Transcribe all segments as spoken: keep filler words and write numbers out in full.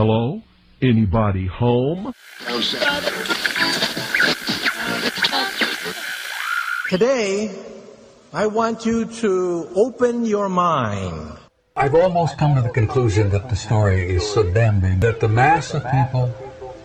Hello? Anybody home? Today, I want you to open your mind. I've almost come to the conclusion that the story is so damn big that the mass of people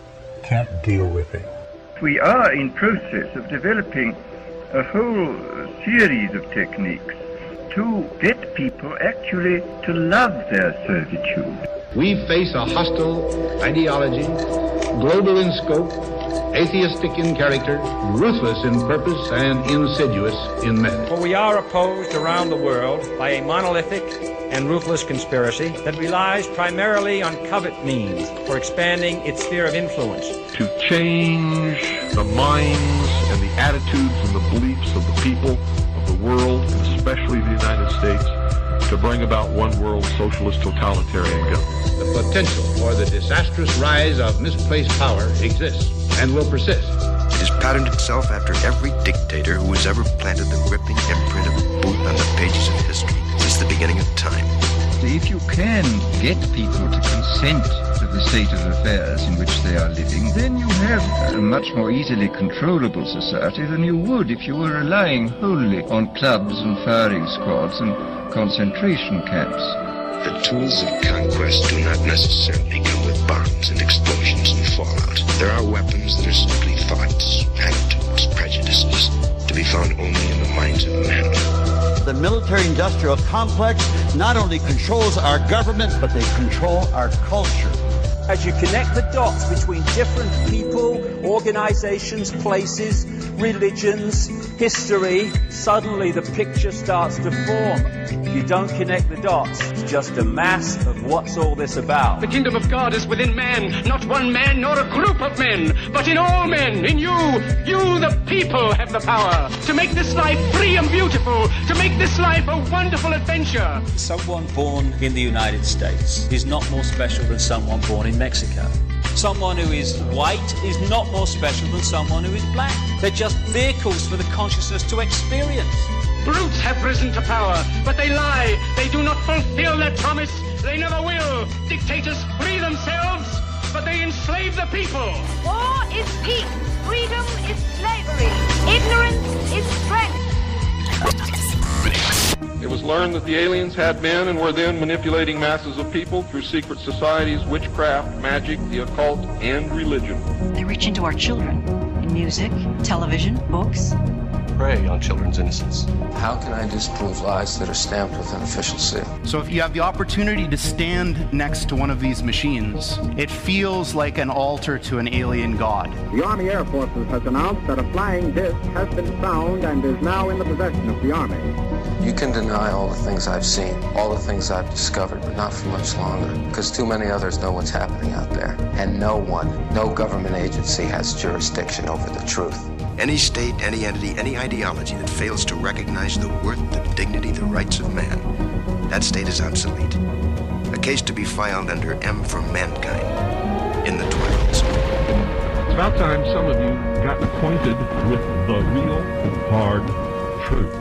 can't deal with it. We are in process of developing a whole series of techniques to get people actually to love their servitude. We face a hostile ideology, global in scope, atheistic in character, ruthless in purpose, and insidious in method. For we are opposed around the world by a monolithic and ruthless conspiracy that relies primarily on covert means for expanding its sphere of influence. To change the minds and the attitudes and the beliefs of the people of the world, and especially the United States, to bring about one world socialist totalitarian government. The potential for the disastrous rise of misplaced power exists and will persist. It has patterned itself after every dictator who has ever planted the gripping imprint of a boot on the pages of history since the beginning of time. If you can get people to consent to the state of affairs in which they are living, then you have a much more easily controllable society than you would if you were relying wholly on clubs and firing squads and concentration camps. The tools of conquest do not necessarily come with bombs and explosions and fallout. There are weapons that are simply thoughts, attitudes, prejudices, to be found only in the minds of men. The military-industrial complex not only controls our government, but they control our culture. As you connect the dots between different people, organizations, places, religions, history, suddenly the picture starts to form. If you don't connect the dots, it's just a mass of what's all this about. The kingdom of God is within man, not one man nor a group of men, but in all men, in you. You, the people, have the power to make this life free and beautiful, to make this life a wonderful adventure. Someone born in the United States is not more special than someone born in Mexico. Someone who is white is not more special than someone who is black. They're just vehicles for the consciousness to experience. Brutes have risen to power, but they lie. They do not fulfill their promise. They never will. Dictators free themselves, but they enslave the people. War is peace. Freedom is slavery. Ignorance is strength. It was learned that the aliens had been and were then manipulating masses of people through secret societies, witchcraft, magic, the occult, and religion. They reach into our children in music, television, books. Prey on children's innocence. How can I disprove lies that are stamped with an official seal? So if you have the opportunity to stand next to one of these machines, it feels like an altar to an alien god. The Army Air Forces has announced that a flying disc has been found and is now in the possession of the Army. You can deny all the things I've seen, all the things I've discovered, but not for much longer, because too many others know what's happening out there. And no one, no government agency has jurisdiction over the truth. Any state, any entity, any ideology that fails to recognize the worth, the dignity, the rights of man, that state is obsolete. A case to be filed under M for Mankind in the Twilight Zone. It's about time some of you got acquainted with the real hard truth.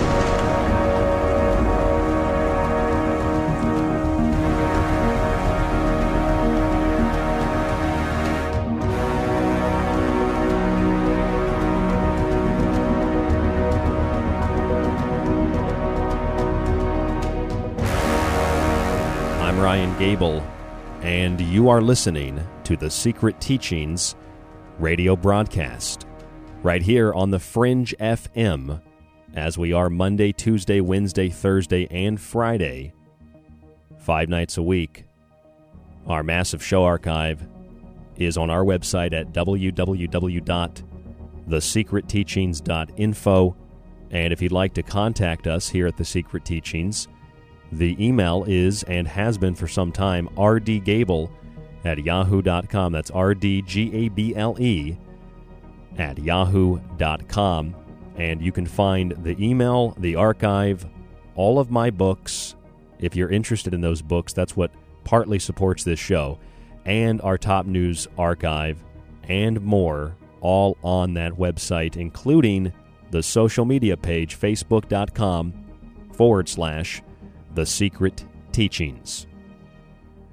Ryan Gable, and you are listening to the Secret Teachings radio broadcast right here on the Fringe F M, as we are Monday, Tuesday, Wednesday, Thursday, and Friday, five nights a week. Our massive show archive is on our website at w w w dot the secret teachings dot info, and if you'd like to contact us here at The Secret Teachings, the email is, and has been for some time, r d gable at yahoo dot com. That's R D G A B L E at yahoo dot com. And you can find the email, the archive, all of my books. If you're interested in those books, that's what partly supports this show, and our top news archive, and more, all on that website, including the social media page, facebook dot com forward slash The Secret Teachings.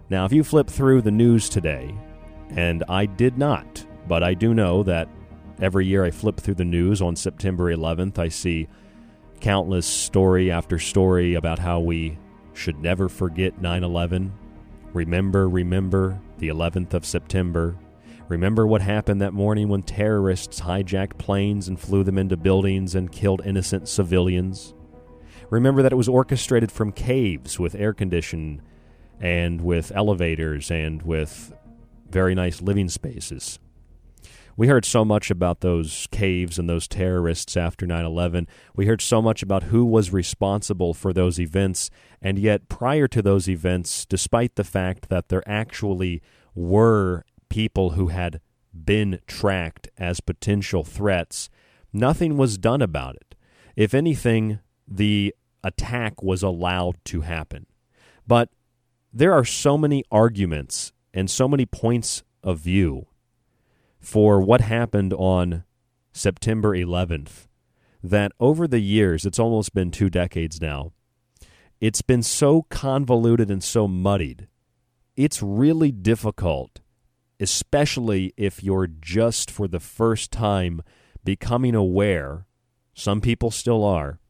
Now, if you flip through the news today, and I did not, but I do know that every year I flip through the news on September eleventh, I see countless story after story about how we should never forget nine eleven. Remember, remember the eleventh of September. Remember what happened that morning when terrorists hijacked planes and flew them into buildings and killed innocent civilians. Remember that it was orchestrated from caves with air conditioning and with elevators and with very nice living spaces. We heard so much about those caves and those terrorists after nine eleven. We heard so much about who was responsible for those events, and yet prior to those events, despite the fact that there actually were people who had been tracked as potential threats, nothing was done about it. If anything, the attack was allowed to happen. But there are so many arguments and so many points of view for what happened on September eleventh that over the years, it's almost been two decades now, it's been so convoluted and so muddied. It's really difficult, especially if you're just for the first time becoming aware, some people still are,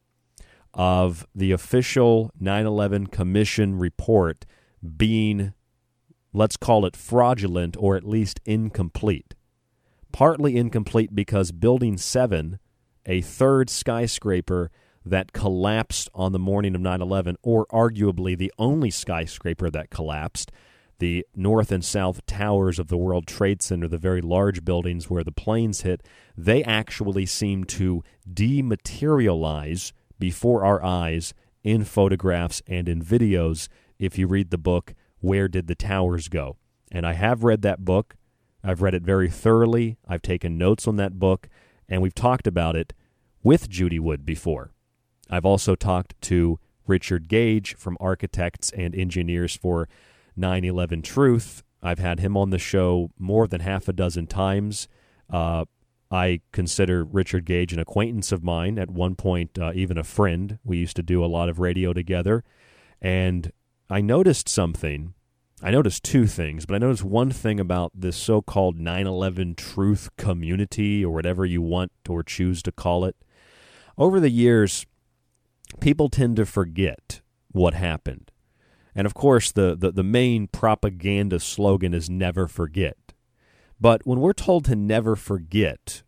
of the official nine eleven Commission report being, let's call it fraudulent or at least incomplete. Partly incomplete because Building seven, a third skyscraper that collapsed on the morning of nine eleven, or arguably the only skyscraper that collapsed, the north and south towers of the World Trade Center, the very large buildings where the planes hit, they actually seem to dematerialize before our eyes in photographs and in videos if you read the book, Where Did the Towers Go? And I have read that book. I've read it very thoroughly. I've taken notes on that book, and we've talked about it with Judy Wood before. I've also talked to Richard Gage from Architects and Engineers for nine eleven Truth. I've had him on the show more than half a dozen times. Uh, I consider Richard Gage an acquaintance of mine, at one point uh, even a friend. We used to do a lot of radio together, and I noticed something. I noticed two things, but I noticed one thing about this so-called nine eleven truth community, or whatever you want or choose to call it. Over the years, people tend to forget what happened. And of course, the, the, the main propaganda slogan is never forget. But when we're told to never forget,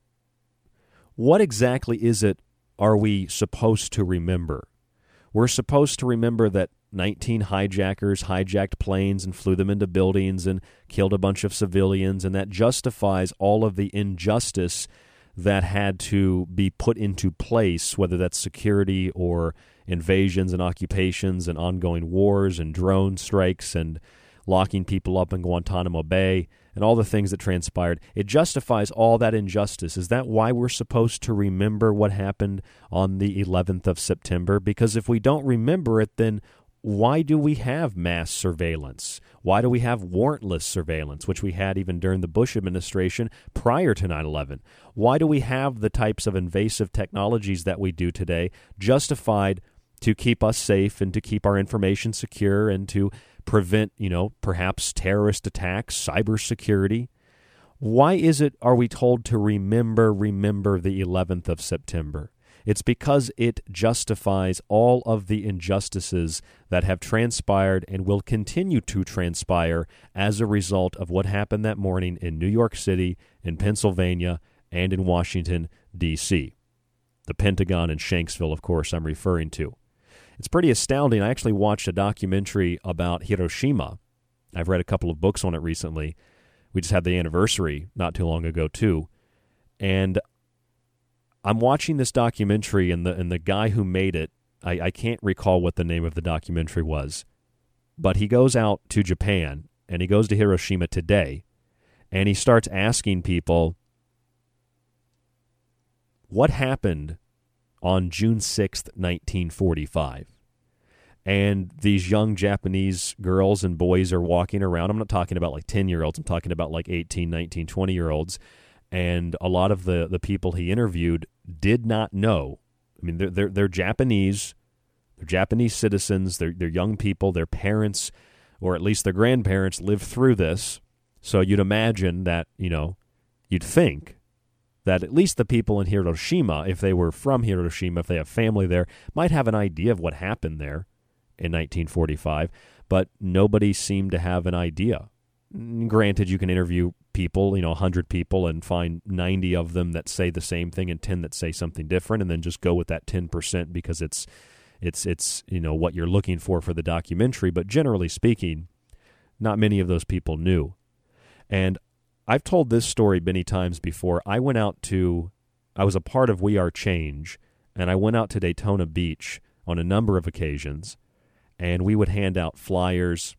what exactly is it are we supposed to remember? We're supposed to remember that nineteen hijackers hijacked planes and flew them into buildings and killed a bunch of civilians, and that justifies all of the injustice that had to be put into place, whether that's security or invasions and occupations and ongoing wars and drone strikes and locking people up in Guantanamo Bay and all the things that transpired. It justifies all that injustice. Is that why we're supposed to remember what happened on the eleventh of September? Because if we don't remember it, then why do we have mass surveillance? Why do we have warrantless surveillance, which we had even during the Bush administration prior to nine eleven? Why do we have the types of invasive technologies that we do today justified to keep us safe and to keep our information secure and to prevent, you know, perhaps terrorist attacks, cybersecurity? Why is it, are we told to remember, remember the eleventh of September? It's because it justifies all of the injustices that have transpired and will continue to transpire as a result of what happened that morning in New York City, in Pennsylvania, and in Washington, D C The Pentagon and Shanksville, of course, I'm referring to. It's pretty astounding. I actually watched a documentary about Hiroshima. I've read a couple of books on it recently. We just had the anniversary not too long ago, too. And I'm watching this documentary, and the and the guy who made it, I, I can't recall what the name of the documentary was, but he goes out to Japan, and he goes to Hiroshima today, and he starts asking people, what happened on June sixth, nineteen forty-five? And these young Japanese girls and boys are walking around. I'm not talking about like ten-year-olds. I'm talking about like eighteen, nineteen, twenty-year-olds. And a lot of the, the people he interviewed did not know. I mean, they're they're, they're Japanese. They're Japanese citizens. They're, they're young people. Their parents or at least their grandparents lived through this. So you'd imagine that, you know, you'd think that at least the people in Hiroshima, if they were from Hiroshima, if they have family there, might have an idea of what happened there in nineteen forty-five, but nobody seemed to have an idea. Granted, you can interview people, you know, one hundred people, and find ninety of them that say the same thing and ten that say something different, and then just go with that ten percent because it's, it's, it's you know, what you're looking for for the documentary. But generally speaking, not many of those people knew. And I've told this story many times before. I went out to, I was a part of We Are Change, and I went out to Daytona Beach on a number of occasions, and we would hand out flyers,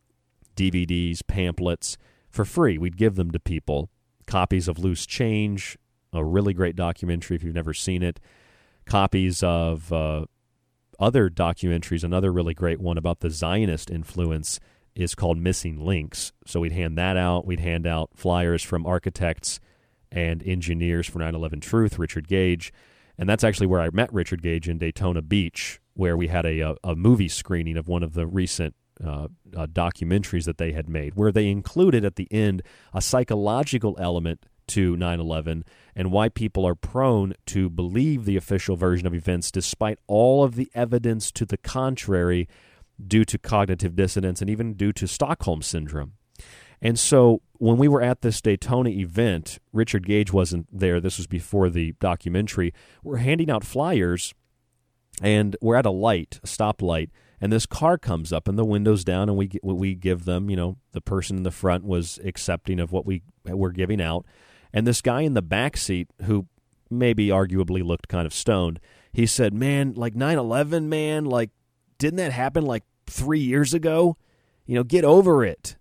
D V Ds, pamphlets for free. We'd give them to people, copies of Loose Change, a really great documentary if you've never seen it, copies of uh, other documentaries. Another really great one about the Zionist influence is called Missing Links. So we'd hand that out. We'd hand out flyers from architects and engineers for nine eleven Truth, Richard Gage. And that's actually where I met Richard Gage, in Daytona Beach, where we had a, a, a movie screening of one of the recent uh, uh, documentaries that they had made, where they included at the end a psychological element to nine eleven and why people are prone to believe the official version of events despite all of the evidence to the contrary, due to cognitive dissonance and even due to Stockholm Syndrome. And so when we were at this Daytona event, Richard Gage wasn't there. This was before the documentary. We're handing out flyers, and we're at a light, a stoplight, and this car comes up, and the window's down, and we we give them, you know, the person in the front was accepting of what we were giving out. And this guy in the back seat, who maybe arguably looked kind of stoned, he said, man, like nine eleven, man, like, didn't that happen like three years ago? You know, get over it.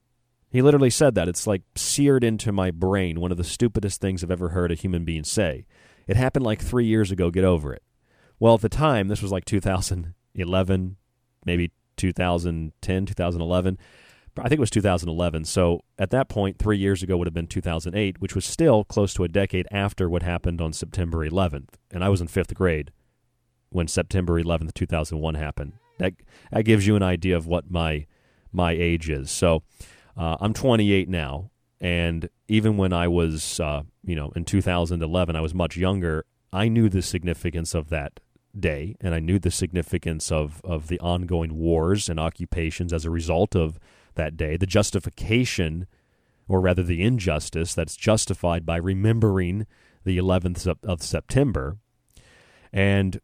He literally said that. It's like seared into my brain, one of the stupidest things I've ever heard a human being say. It happened like three years ago, get over it. Well, at the time, this was like two thousand eleven, maybe two thousand ten, two thousand eleven. I think it was two thousand eleven. So at that point, three years ago would have been two thousand eight, which was still close to a decade after what happened on September eleventh. And I was in fifth grade when September eleventh, two thousand one happened. That that gives you an idea of what my my age is. So uh, I'm twenty-eight now, and even when I was, uh, you know, in two thousand eleven, I was much younger. I knew the significance of that day, and I knew the significance of, of the ongoing wars and occupations as a result of that day, the justification, or rather the injustice that's justified by remembering the eleventh of, of September. And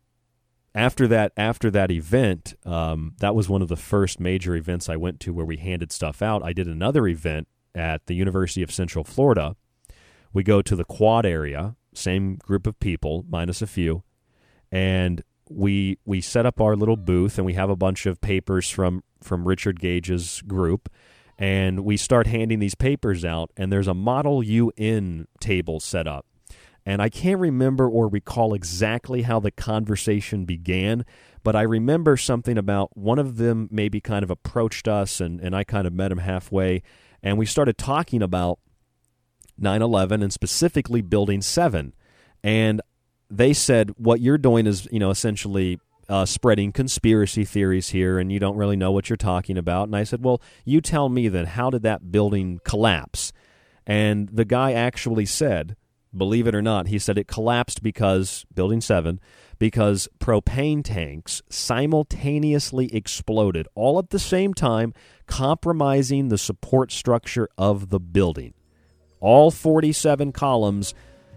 After that, after that event, um, that was one of the first major events I went to where we handed stuff out. I did another event at the University of Central Florida. We go to the quad area, same group of people, minus a few, and we we set up our little booth, and we have a bunch of papers from, from Richard Gage's group, and we start handing these papers out, and there's a Model U N table set up. And I can't remember or recall exactly how the conversation began, but I remember something about one of them maybe kind of approached us, and, and I kind of met him halfway, and we started talking about nine eleven and specifically Building seven. And they said, what you're doing is, you know, essentially uh, spreading conspiracy theories here, and you don't really know what you're talking about. And I said, well, you tell me then, how did that building collapse? And the guy actually said, believe it or not, he said it collapsed because, Building seven, because propane tanks simultaneously exploded, all at the same time, compromising the support structure of the building. All forty-seven columns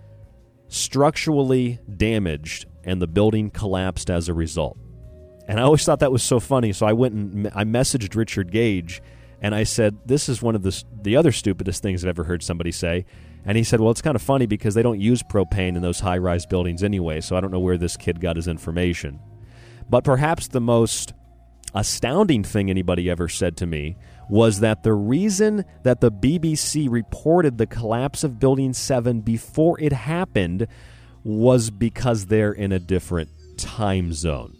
structurally damaged, and the building collapsed as a result. And I always thought that was so funny, so I went and I messaged Richard Gage, and I said, this is one of the, the other stupidest things I've ever heard somebody say. And he said, well, it's kind of funny because they don't use propane in those high-rise buildings anyway, so I don't know where this kid got his information. But perhaps the most astounding thing anybody ever said to me was that the reason that the B B C reported the collapse of Building seven before it happened was because they're in a different time zone.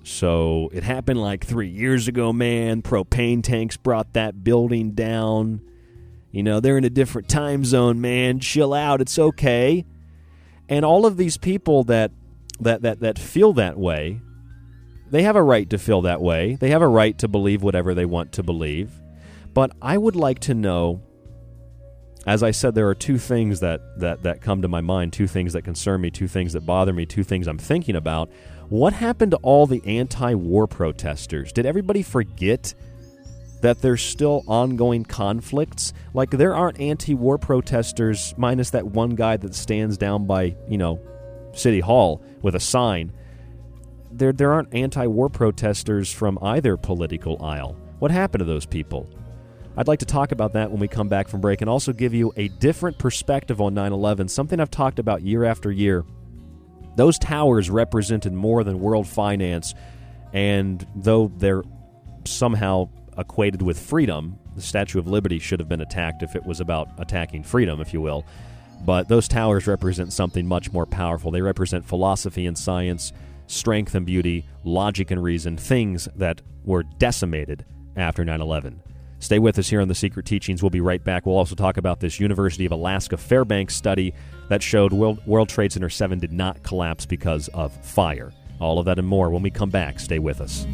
So it happened like three years ago, man. Propane tanks brought that building down. You know, they're in a different time zone, man. Chill out. It's okay. And all of these people that that that, that feel that way, they have a right to feel that way. They have a right to believe whatever they want to believe. But I would like to know, as I said, there are two things that, that, that come to my mind, two things that concern me, two things that bother me, two things I'm thinking about. What happened to all the anti-war protesters? Did everybody forget that there's still ongoing conflicts? Like, there aren't anti-war protesters, minus that one guy that stands down by, you know, City Hall with a sign. There, there aren't anti-war protesters from either political aisle. What happened to those people? I'd like to talk about that when we come back from break, and also give you a different perspective on nine eleven, something I've talked about year after year. Those towers represented more than world finance, and though they're somehow equated with freedom, the Statue of Liberty should have been attacked if it was about attacking freedom, if you will. But those towers represent something much more powerful. They represent philosophy and science, strength and beauty, logic and reason, things that were decimated after nine eleven. Stay with us here on The Secret Teachings. We'll be right back. We'll also talk about this University of Alaska Fairbanks study that showed World, World Trade Center seven did not collapse because of fire. All of that and more when we come back. Stay with us.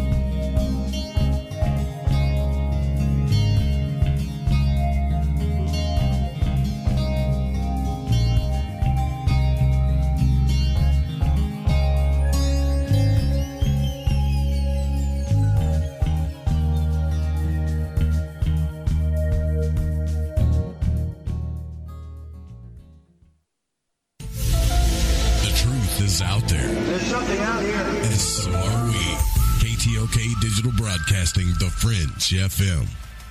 Out there. There's something out here. And so are we. K T O K Digital Broadcasting, The Fringe F M.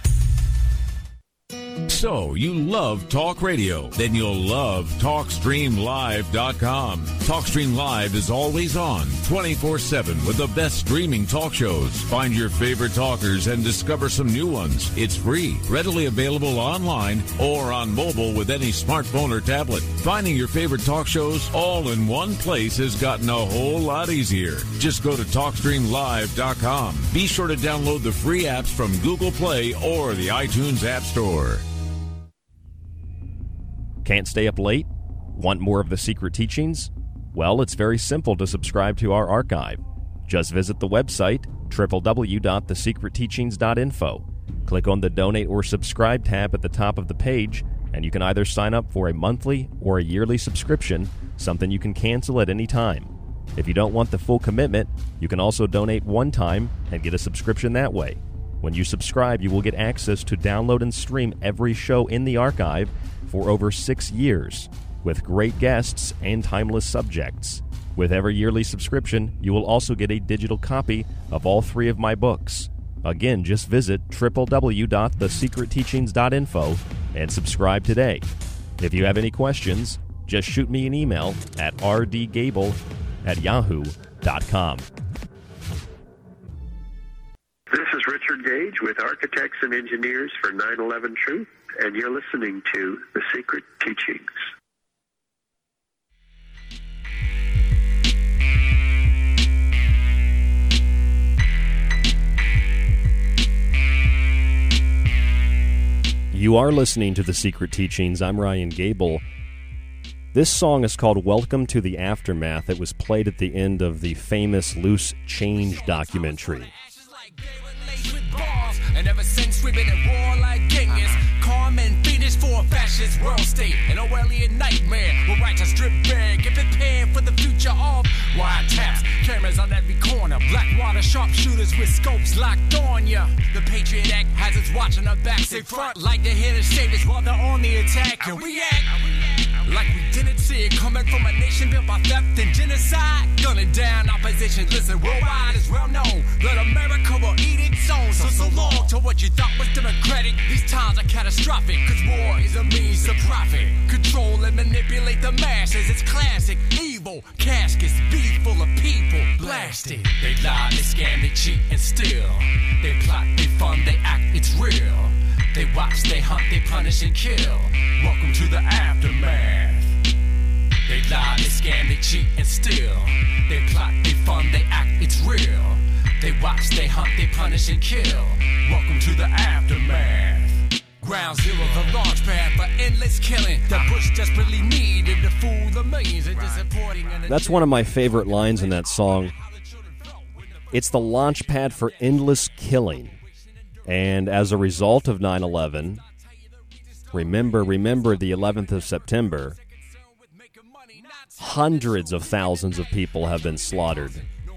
So, you love talk radio? Then you'll love talk stream live dot com. TalkStream Live is always on, twenty-four seven, with the best streaming talk shows. Find your favorite talkers and discover some new ones. It's free, readily available online or on mobile with any smartphone or tablet. Finding your favorite talk shows all in one place has gotten a whole lot easier. Just go to talk stream live dot com. Be sure to download the free apps from Google Play or the iTunes App Store. Can't stay up late? Want more of The Secret Teachings? Well, it's very simple to subscribe to our archive. Just visit the website, w w w dot the secret teachings dot info. Click on the Donate or Subscribe tab at the top of the page, and you can either sign up for a monthly or a yearly subscription, something you can cancel at any time. If you don't want the full commitment, you can also donate one time and get a subscription that way. When you subscribe, you will get access to download and stream every show in the archive for over six years, with great guests and timeless subjects. With every yearly subscription, you will also get a digital copy of all three of my books. Again, just visit w w w dot the secret teachings dot info and subscribe today. If you have any questions, just shoot me an email at r d gable at yahoo dot com. This is Richard Gage with Architects and Engineers for nine eleven Truth, and you're listening to The Secret Teachings. You are listening to The Secret Teachings. I'm Ryan Gable. This song is called Welcome to the Aftermath. It was played at the end of the famous Loose Change documentary. And ever since we've been at war like Genghis, calm and fiendish for a fascist world state, an Orwellian nightmare where righteous drip bare. Get prepared for the future of wiretaps, cameras on every corner, blackwater sharpshooters with scopes locked on ya. The Patriot Act has us watching our backs in front, like they're here to save us while they're on the attack. And we act like we didn't see it coming from a nation built by theft and genocide. Gunning down opposition, listen, worldwide is well known that America will eat its own. So so long to what you thought was democratic. These times are catastrophic, cause war is a means to profit. Control and manipulate the masses, it's classic. Evil caskets, be full of people blasted. They lie, they scam, they cheat and steal. They plot, they fund, they act, it's real. They watch, they hunt, they punish and kill. Welcome to the aftermath. They lie, they scam, they cheat and steal. They plot, they fund, they act, it's real. They watch, they hunt, they punish and kill. Welcome to the aftermath. Ground zero, the launch pad for endless killing that Bush desperately needed to fool the millions and disappointing. That's one of my favorite lines in that song. It's the launch pad for endless killing. And as a result of nine eleven, remember, remember the eleventh of September, hundreds of thousands of people have been slaughtered.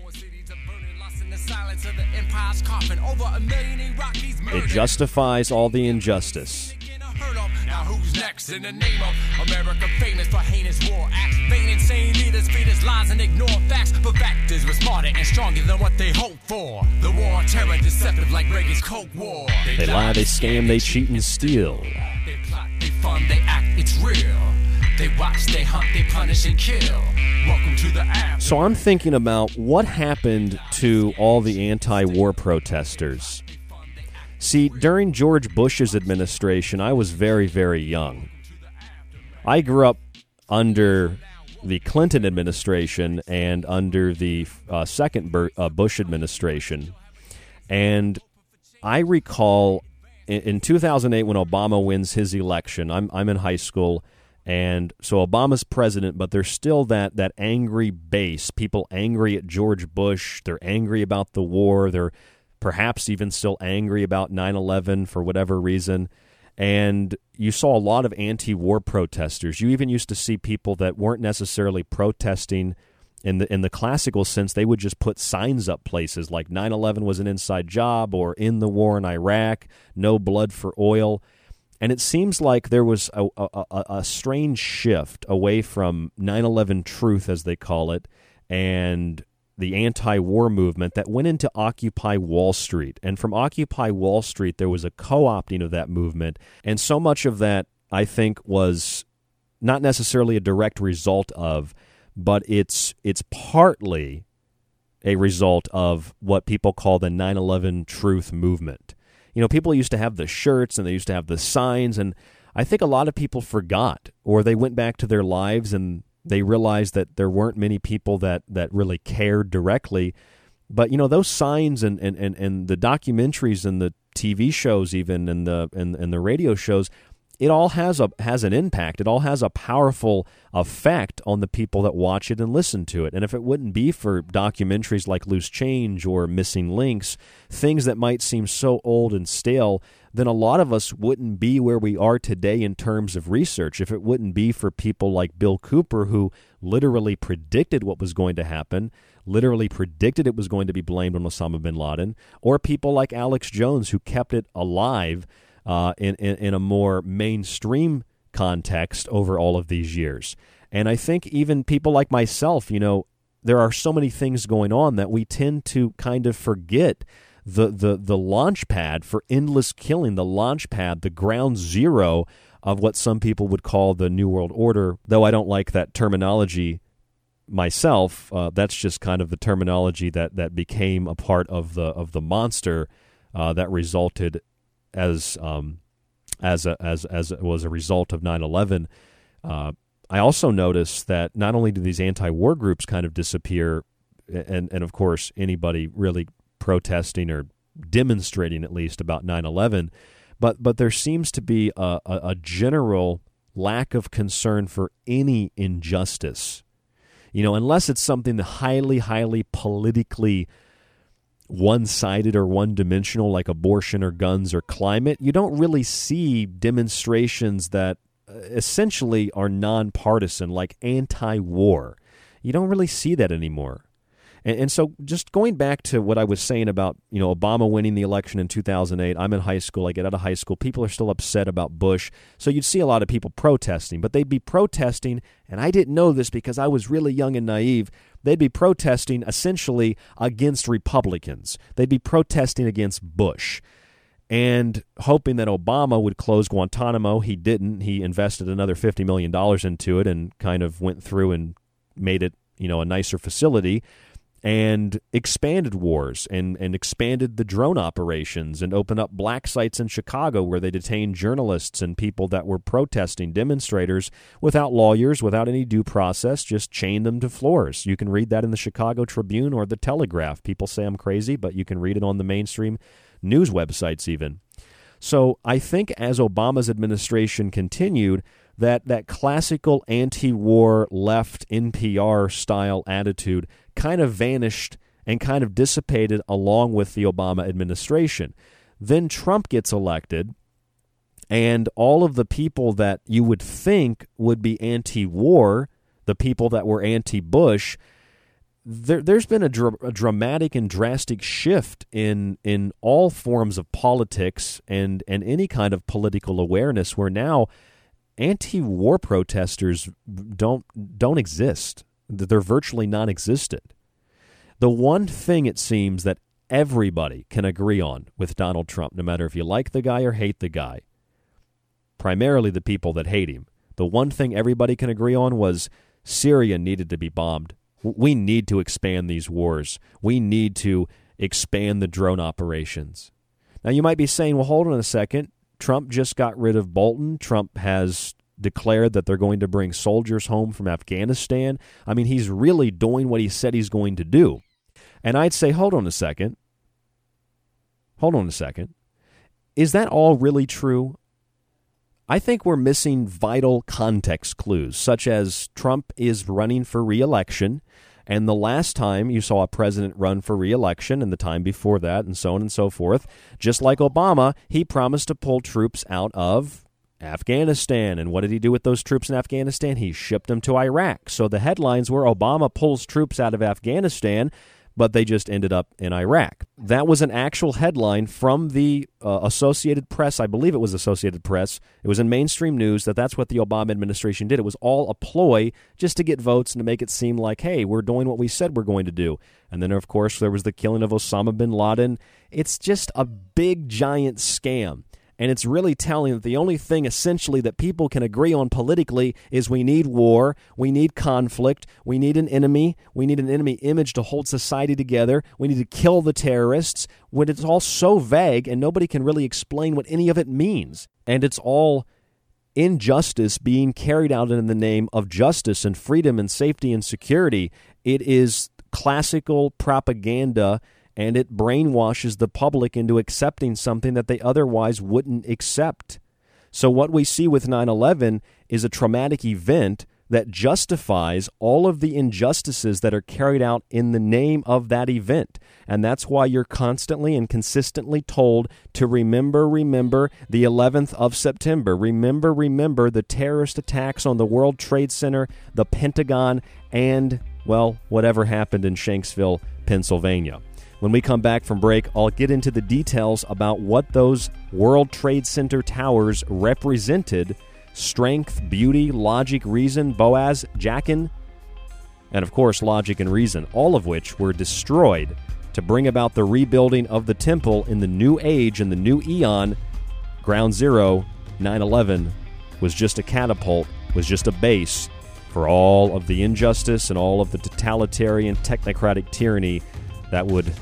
It justifies all the injustice. Now who's next in the name of America, famous for heinous war acts? Vain, insane leaders feed us lies and ignore facts, but factors were smarter and stronger than what they hoped for. The war on terror, deceptive like Reagan's Coke War. They, they lie, they scam, they cheat and steal. They plot, they fund, they act, it's real. They watch, they hunt, they punish and kill. Welcome to the app. So I'm thinking about what happened to all the anti-war protesters. See, during George Bush's administration, I was very, very young. I grew up under the Clinton administration and under the uh, second Bur- uh, Bush administration. And I recall in, in two thousand eight when Obama wins his election, I'm, I'm in high school, and so Obama's president, but there's still that, that angry base, people angry at George Bush, they're angry about the war, they're perhaps even still angry about nine eleven for whatever reason. And you saw a lot of anti-war protesters. You even used to see people that weren't necessarily protesting in the in the classical sense. They would just put signs up places like nine eleven was an inside job, or in the war in Iraq, no blood for oil. And it seems like there was a, a, a, a strange shift away from nine eleven truth, as they call it, and the anti-war movement that went into Occupy Wall Street. And from Occupy Wall Street, there was a co-opting of that movement. And so much of that, I think, was not necessarily a direct result of, but it's it's partly a result of what people call the nine eleven truth movement. You know, people used to have the shirts and they used to have the signs, and I think a lot of people forgot, or they went back to their lives and they realized that there weren't many people that, that really cared directly. But, you know, those signs and, and, and, and the documentaries and the T V shows even and the and, and the radio shows, it all has a has an impact. It all has a powerful effect on the people that watch it and listen to it. And if it wouldn't be for documentaries like Loose Change or Missing Links, things that might seem so old and stale, then a lot of us wouldn't be where we are today in terms of research. If it wouldn't be for people like Bill Cooper, who literally predicted what was going to happen, literally predicted it was going to be blamed on Osama bin Laden, or people like Alex Jones, who kept it alive uh, in, in, in a more mainstream context over all of these years. And I think even people like myself, you know, there are so many things going on that we tend to kind of forget the the the launch pad for endless killing, the launch pad, the ground zero of what some people would call the New World Order, though I don't like that terminology myself. Uh, that's just kind of the terminology that, that became a part of the of the monster uh, that resulted as um, as a, as as it was a result of nine eleven. Uh, I also noticed that not only do these anti-war groups kind of disappear, and and of course anybody really protesting or demonstrating at least about nine eleven, but but there seems to be a, a, a general lack of concern for any injustice. You know, unless it's something highly, highly politically one-sided or one-dimensional like abortion or guns or climate, you don't really see demonstrations that essentially are nonpartisan, like anti-war. You don't really see that anymore. And, and so just going back to what I was saying about, you know, Obama winning the election in two thousand eight, I'm in high school, I get out of high school, people are still upset about Bush. So you'd see a lot of people protesting, but they'd be protesting, and I didn't know this because I was really young and naive, they'd be protesting essentially against Republicans. They'd be protesting against Bush and hoping that Obama would close Guantanamo. He didn't. He invested another fifty million dollars into it and kind of went through and made it, you know, a nicer facility, and expanded wars and, and expanded the drone operations and opened up black sites in Chicago where they detained journalists and people that were protesting, demonstrators, without lawyers, without any due process, just chained them to floors. You can read that in the Chicago Tribune or the Telegraph. People say I'm crazy, but you can read it on the mainstream news websites even. So I think as Obama's administration continued, that that classical anti-war left N P R style attitude kind of vanished and kind of dissipated along with the Obama administration. Then Trump gets elected, and all of the people that you would think would be anti-war, the people that were anti-Bush, there, there's been a, dr- a dramatic and drastic shift in in all forms of politics and, and any kind of political awareness, where now anti-war protesters don't don't exist. They're virtually non-existent. The one thing, it seems, that everybody can agree on with Donald Trump, no matter if you like the guy or hate the guy, primarily the people that hate him, the one thing everybody can agree on was Syria needed to be bombed. We need to expand these wars. We need to expand the drone operations. Now, you might be saying, well, hold on a second. Trump just got rid of Bolton. Trump has declared that they're going to bring soldiers home from Afghanistan. I mean, he's really doing what he said he's going to do. And I'd say, hold on a second. Hold on a second. Is that all really true? I think we're missing vital context clues, such as Trump is running for re-election, and the last time you saw a president run for re-election, and the time before that, and so on and so forth, just like Obama, he promised to pull troops out of Afghanistan. And what did he do with those troops in Afghanistan? He shipped them to Iraq. So the headlines were Obama pulls troops out of Afghanistan, but they just ended up in Iraq. That was an actual headline from the uh, Associated Press. I believe it was Associated Press. It was in mainstream news that that's what the Obama administration did. It was all a ploy just to get votes and to make it seem like, hey, we're doing what we said we're going to do. And then, of course, there was the killing of Osama bin Laden. It's just a big, giant scam. And it's really telling that the only thing essentially that people can agree on politically is we need war, we need conflict, we need an enemy, we need an enemy image to hold society together, we need to kill the terrorists, when it's all so vague and nobody can really explain what any of it means. And it's all injustice being carried out in the name of justice and freedom and safety and security. It is classical propaganda, and it brainwashes the public into accepting something that they otherwise wouldn't accept. So what we see with nine eleven is a traumatic event that justifies all of the injustices that are carried out in the name of that event. And that's why you're constantly and consistently told to remember, remember the eleventh of September. Remember, remember the terrorist attacks on the World Trade Center, the Pentagon, and, well, whatever happened in Shanksville, Pennsylvania. When we come back from break, I'll get into the details about what those World Trade Center towers represented: strength, beauty, logic, reason, Boaz, Jachin, and of course logic and reason, all of which were destroyed to bring about the rebuilding of the temple in the new age, in the new eon. Ground Zero, nine eleven, was just a catapult, was just a base for all of the injustice and all of the totalitarian technocratic tyranny that would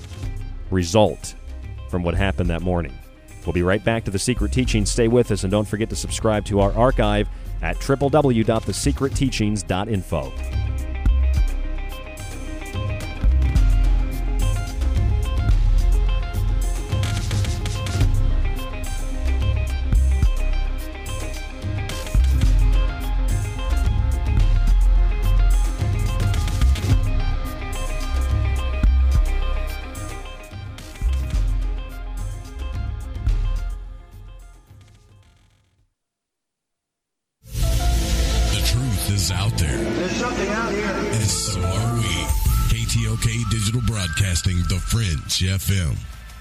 result from what happened that morning. We'll be right back to The Secret Teachings. Stay with us, and don't forget to subscribe to our archive at w w w dot the secret teachings dot info. Out there. There's something out here. And so are we. K T O K Digital Broadcasting, The Fringe F M.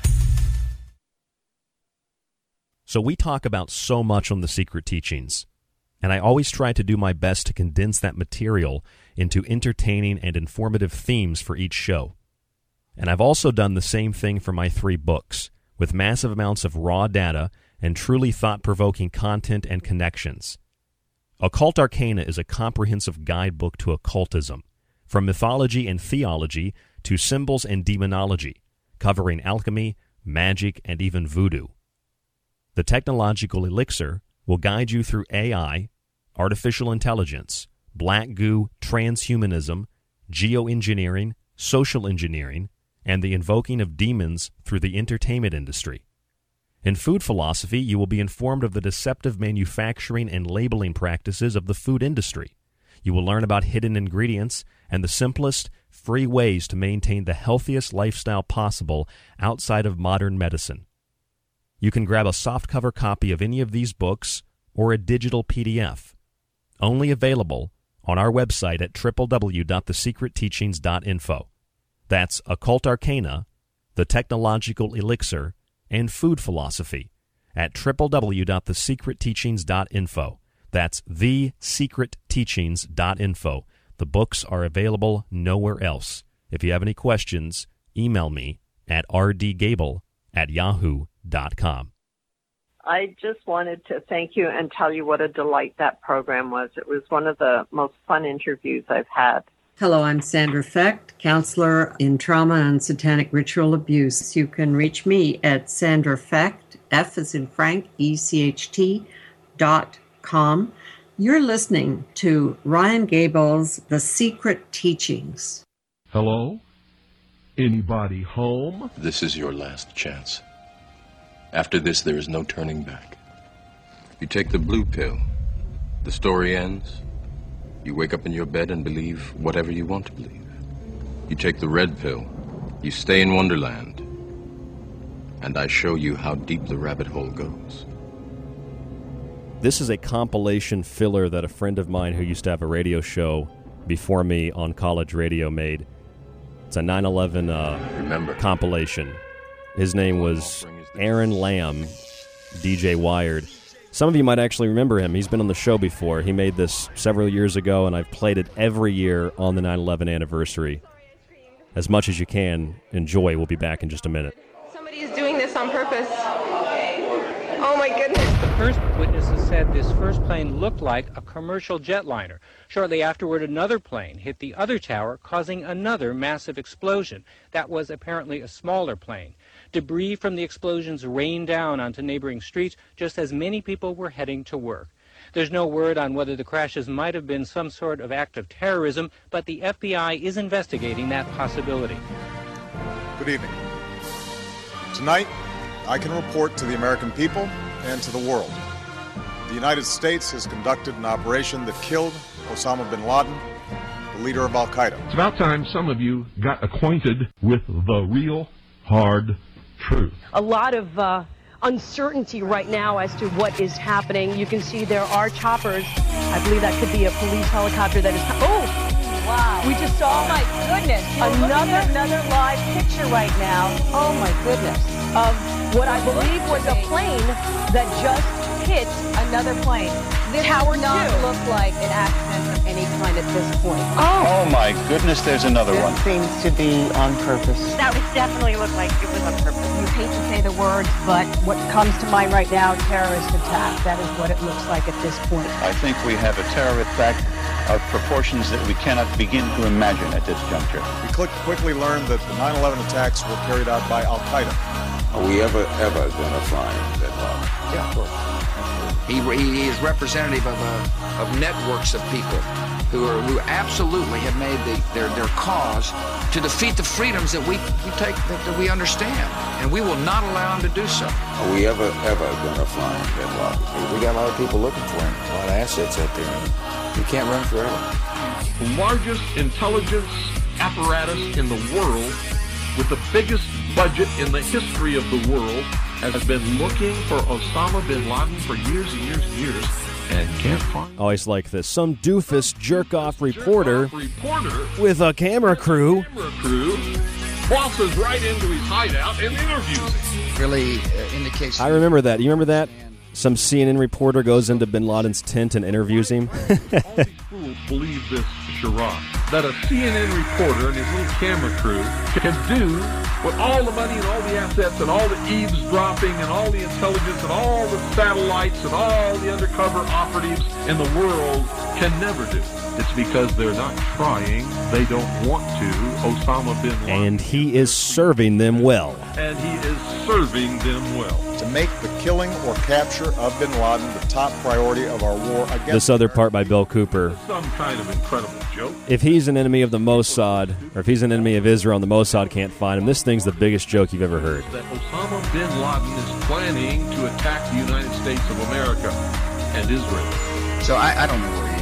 So we talk about so much on The Secret Teachings, and I always try to do my best to condense that material into entertaining and informative themes for each show. And I've also done the same thing for my three books, with massive amounts of raw data and truly thought-provoking content and connections. Occult Arcana is a comprehensive guidebook to occultism, from mythology and theology to symbols and demonology, covering alchemy, magic, and even voodoo. The Technological Elixir will guide you through A I, artificial intelligence, black goo, transhumanism, geoengineering, social engineering, and the invoking of demons through the entertainment industry. In food philosophy, you will be informed of the deceptive manufacturing and labeling practices of the food industry. You will learn about hidden ingredients and the simplest, free ways to maintain the healthiest lifestyle possible outside of modern medicine. You can grab a softcover copy of any of these books or a digital P D F. Only available on our website at w w w dot the secret teachings dot info. That's Occult Arcana, The Technological Elixir, and Food Philosophy at w w w dot the secret teachings dot info. That's the secret teachings dot info. The books are available nowhere else. If you have any questions, email me at r d gable at yahoo dot com. I just wanted to thank you and tell you what a delight that program was. It was one of the most fun interviews I've had. Hello, I'm Sandra Fecht, counselor in trauma and satanic ritual abuse. You can reach me at Sandra Fecht, F as in Frank, E C H T, dot com. You're listening to Ryan Gable's The Secret Teachings. Hello? Anybody home? This is your last chance. After this, there is no turning back. You take the blue pill. The story ends. You wake up in your bed and believe whatever you want to believe. You take the red pill. You stay in Wonderland. And I show you how deep the rabbit hole goes. This is a compilation filler that a friend of mine who used to have a radio show before me on college radio made. It's a nine eleven uh, Remember. compilation. His name was Aaron Lamb, D J Wired. Some of you might actually remember him. He's been on the show before. He made this several years ago, and I've played it every year on the nine eleven anniversary. As much as you can, enjoy. We'll be back in just a minute. Somebody is doing this on purpose. Oh my goodness. The first witnesses said this first plane looked like a commercial jetliner. Shortly afterward, another plane hit the other tower, causing another massive explosion. That was apparently a smaller plane. Debris from the explosions rained down onto neighboring streets just as many people were heading to work. There's no word on whether the crashes might have been some sort of act of terrorism, but the F B I is investigating that possibility. Good evening. Tonight, I can report to the American people and to the world. The United States has conducted an operation that killed Osama bin Laden, the leader of Al-Qaeda. It's about time some of you got acquainted with the real hard truth. A lot of uh, uncertainty right now as to what is happening. You can see there are choppers. I believe that could be a police helicopter that is... Oh! Wow. We just saw, oh my goodness, another another live picture right now. Oh my goodness. Of what I believe was a plane that just hit another plane. This Tower does not two. look like an accident of any kind at this point. Oh, oh my goodness, there's another This one. seems to be on purpose. That would definitely look like it was on purpose. You hate to say the words, but what comes to mind right now, terrorist attack. That is what it looks like at this point. I think we have a terror attack of proportions that we cannot begin to imagine at this juncture. We quick, quickly learned that the nine eleven attacks were carried out by Al-Qaeda. Are we ever, ever going to find bin Laden? Yeah, of course. He, he is representative of, a, of networks of people who are who absolutely have made the, their their cause to defeat the freedoms that we, we take that, that we understand, and we will not allow him to do so. Are we ever, ever going to find bin Laden? We got a lot of people looking for him, a lot of assets out there, and we can't run forever. The largest intelligence apparatus in the world, with the biggest budget in the history of the world, has been looking for Osama bin Laden for years and years and years, and can't find. Always like this. Some doofus jerk-off reporter, jerk-off reporter with a camera crew. Camera crew crosses right into his hideout and interviews him. Really uh, indicates. I remember that. You remember that? Some C N N reporter goes into bin Laden's tent and interviews him. All these fools believe this charade, that a C N N reporter and his little camera crew can do what all the money and all the assets and all the eavesdropping and all the intelligence and all the satellites and all the undercover operatives in the world can never do. It's because they're not trying, they don't want to, Osama bin Laden. And he is serving them well. And he is serving them well. To make the killing or capture of bin Laden the top priority of our war against... This other part by Bill Cooper. Some kind of incredible joke. If he's an enemy of the Mossad, or if he's an enemy of Israel and the Mossad can't find him, this thing's the biggest joke you've ever heard. That Osama bin Laden is planning to attack the United States of America and Israel. So I, I don't know where he is.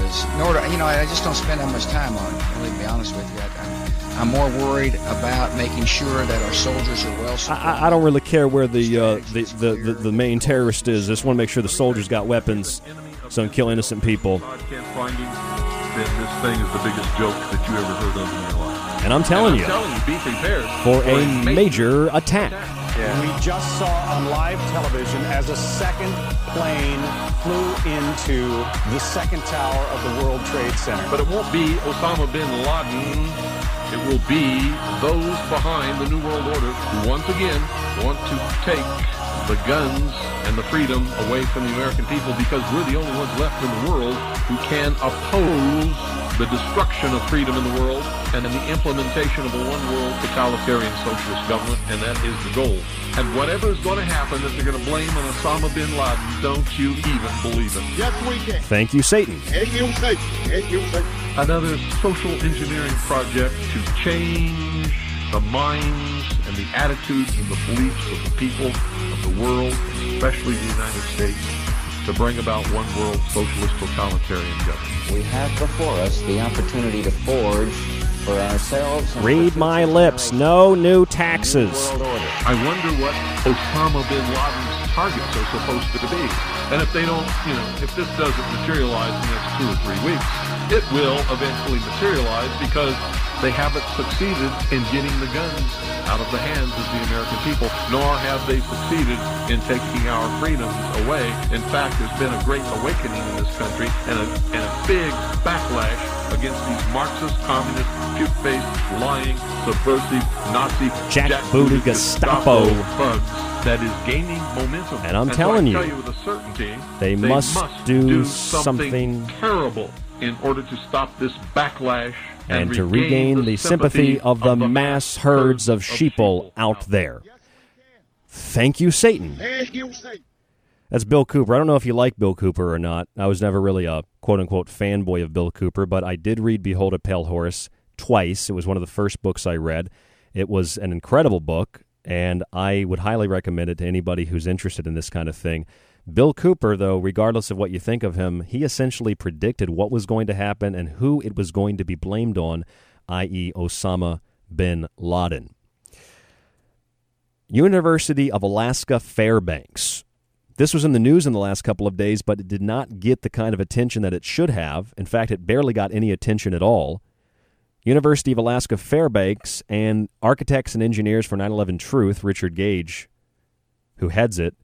is, nor do, you know, I just don't spend that much time on it, really, to be honest with you. I, I'm more worried about making sure that our soldiers are well supported. I, I don't really care where the, uh, the, the, the, the main terrorist is. I just want to make sure the soldiers got weapons so they can kill innocent people. Finding that this thing is the biggest joke that you ever heard of in your life. And I'm telling and I'm you, telling you, be prepared for, for a, a major, major attack. Yeah. We just saw on live television as a second plane flew into the second tower of the World Trade Center. But it won't be Osama bin Laden. It will be those behind the New World Order who once again want to take the guns and the freedom away from the American people, because we're the only ones left in the world who can oppose the destruction of freedom in the world and in the implementation of a one-world totalitarian socialist government, and that is the goal. And whatever is going to happen that they're going to blame on Osama bin Laden, don't you even believe it. Yes, we can. Thank you, Satan. Thank you, Satan. Thank you, Satan. Another social engineering project to change the minds and the attitudes and the beliefs of the people of the world, especially the United States, to bring about one world socialist totalitarian government. We have before us the opportunity to forge for ourselves. And Read for my lips. No new taxes. I wonder what Osama bin Laden's targets are supposed to be. And if they don't, you know, if this doesn't materialize in the next two or three weeks, it will eventually materialize, because they haven't succeeded in getting the guns out of the hands of the American people, nor have they succeeded in taking our freedoms away. In fact, there's been a great awakening in this country and a, and a big backlash against these Marxist, communist, puke-faced, lying, subversive, Nazi, jackbooted Gestapo thugs that is gaining momentum. And I'm and telling so I you, tell you with a certainty, they, they must, must do, do something, something terrible in order to stop this backlash and, and to regain, regain the, the sympathy, sympathy of the, of the mass herds of, of sheeple, sheeple out there. Thank you, Satan. Thank you, Satan. That's Bill Cooper. I don't know if you like Bill Cooper or not. I was never really a quote-unquote fanboy of Bill Cooper, but I did read Behold a Pale Horse twice. It was one of the first books I read. It was an incredible book, and I would highly recommend it to anybody who's interested in this kind of thing. Bill Cooper, though, regardless of what you think of him, he essentially predicted what was going to happen and who it was going to be blamed on, that is. Osama bin Laden. University of Alaska Fairbanks. This was in the news in the last couple of days, but it did not get the kind of attention that it should have. In fact, it barely got any attention at all. University of Alaska Fairbanks and Architects and Engineers for nine eleven Truth, Richard Gage, who heads it,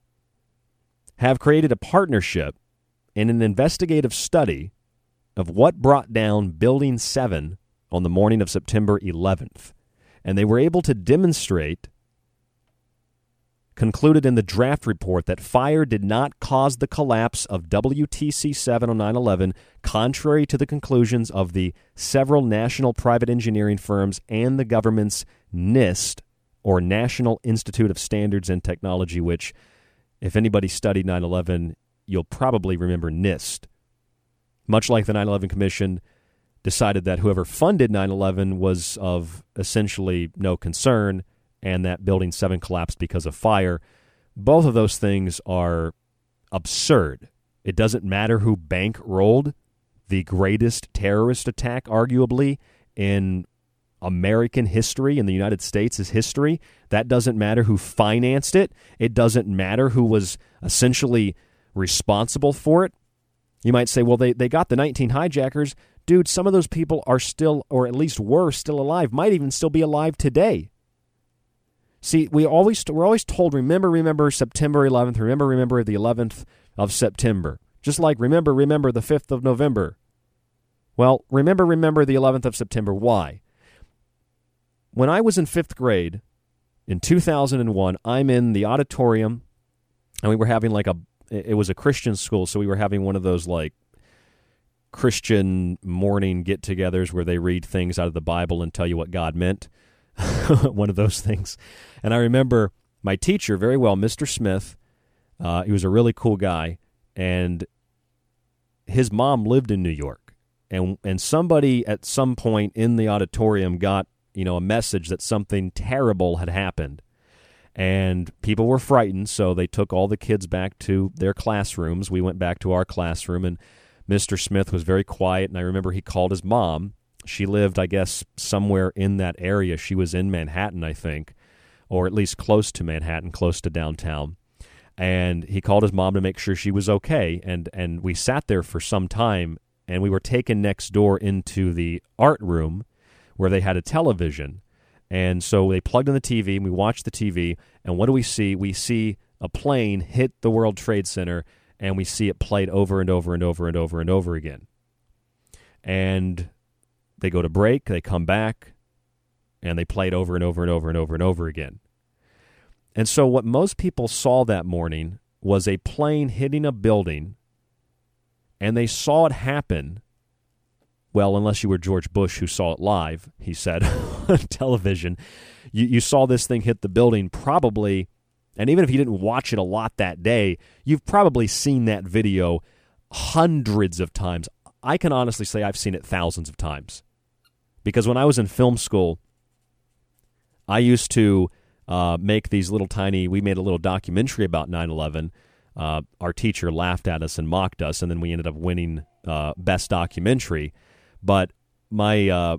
have created a partnership in an investigative study of what brought down Building seven on the morning of September eleventh. And they were able to demonstrate, concluded in the draft report, that fire did not cause the collapse of W T C seven on nine eleven, contrary to the conclusions of the several national private engineering firms and the government's NIST, or National Institute of Standards and Technology, which, if anybody studied nine eleven, you'll probably remember NIST. Much like the nine eleven Commission decided that whoever funded nine eleven was of essentially no concern, and that Building seven collapsed because of fire. Both of those things are absurd. It doesn't matter who bankrolled the greatest terrorist attack, arguably, in American history, in the United States' history. That doesn't matter who financed it. It doesn't matter who was essentially responsible for it. You might say, well, they, they got the nineteen hijackers. Dude, some of those people are still, or at least were still alive, might even still be alive today. See, we always, we're always told, remember, remember September eleventh, remember, remember the eleventh of September. Just like remember, remember the fifth of November. Well, remember, remember the eleventh of September. Why? When I was in fifth grade in two thousand one, I'm in the auditorium, and we were having like a, it was a Christian school, so we were having one of those like Christian morning get-togethers where they read things out of the Bible and tell you what God meant. One of those things. And I remember my teacher very well, Mister Smith. Uh, he was a really cool guy, and his mom lived in New York. And and somebody at some point in the auditorium got, you know, a message that something terrible had happened. And people were frightened, so they took all the kids back to their classrooms. We went back to our classroom, and Mister Smith was very quiet, and I remember he called his mom. She lived, I guess, somewhere in that area. She was in Manhattan, I think, or at least close to Manhattan, close to downtown. And he called his mom to make sure she was okay, and, and we sat there for some time, and we were taken next door into the art room where they had a television. And so they plugged in the T V, and we watched the T V, and what do we see? We see a plane hit the World Trade Center, and we see it played over and over and over and over and over again. And they go to break, they come back, and they play it over and over and over and over and over again. And so what most people saw that morning was a plane hitting a building, and they saw it happen. Well, unless you were George Bush, who saw it live, he said, on television. You, you saw this thing hit the building probably, and even if you didn't watch it a lot that day, you've probably seen that video hundreds of times. I can honestly say I've seen it thousands of times. Because when I was in film school, I used to uh, make these little tiny, we made a little documentary about nine eleven. Uh, our teacher laughed at us and mocked us, and then we ended up winning uh, Best Documentary. But my uh,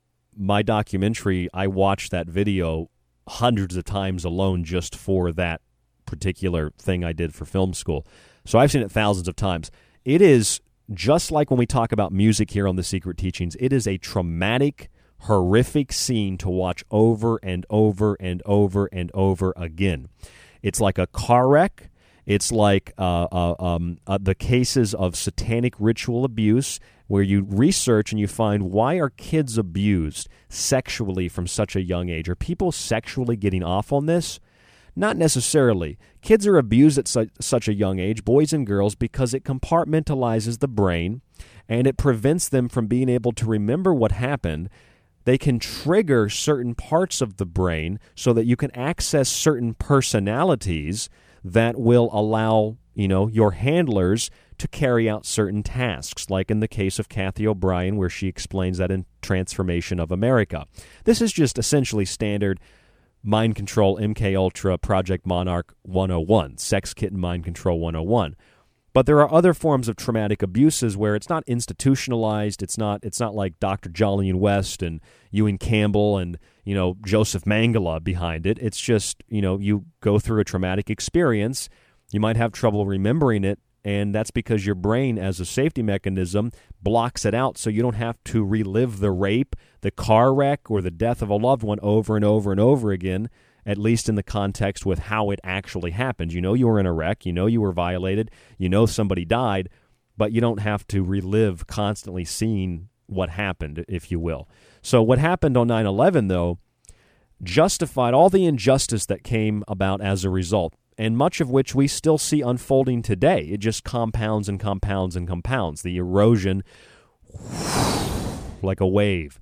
my documentary, I watched that video hundreds of times alone just for that particular thing I did for film school. So I've seen it thousands of times. It is just like when we talk about music here on The Secret Teachings, it is a traumatic, horrific scene to watch over and over and over and over again. It's like a car wreck. It's like uh, uh, um, uh, the cases of satanic ritual abuse, where you research and you find, why are kids abused sexually from such a young age? Are people sexually getting off on this? Not necessarily. Kids are abused at su- such a young age, boys and girls, because it compartmentalizes the brain and it prevents them from being able to remember what happened. They can trigger certain parts of the brain so that you can access certain personalities that will allow, you know, your handlers to carry out certain tasks, like in the case of Kathy O'Brien, where she explains that in Transformation of America. This is just essentially standard Mind Control, M K Ultra, Project Monarch one oh one, Sex Kitten Mind Control one oh one. But there are other forms of traumatic abuses where it's not institutionalized. It's not it's not like Doctor Jolyon West and Ewan Campbell and, you know, Joseph Mangala behind it. It's just, you know, you go through a traumatic experience. You might have trouble remembering it, and that's because your brain, as a safety mechanism, blocks it out so you don't have to relive the rape, the car wreck, or the death of a loved one over and over and over again, at least in the context with how it actually happened. You know you were in a wreck, you know you were violated, you know somebody died, but you don't have to relive constantly seeing what happened, if you will. So what happened on nine eleven, though, justified all the injustice that came about as a result, and much of which we still see unfolding today. It just compounds and compounds and compounds. The erosion, like a wave,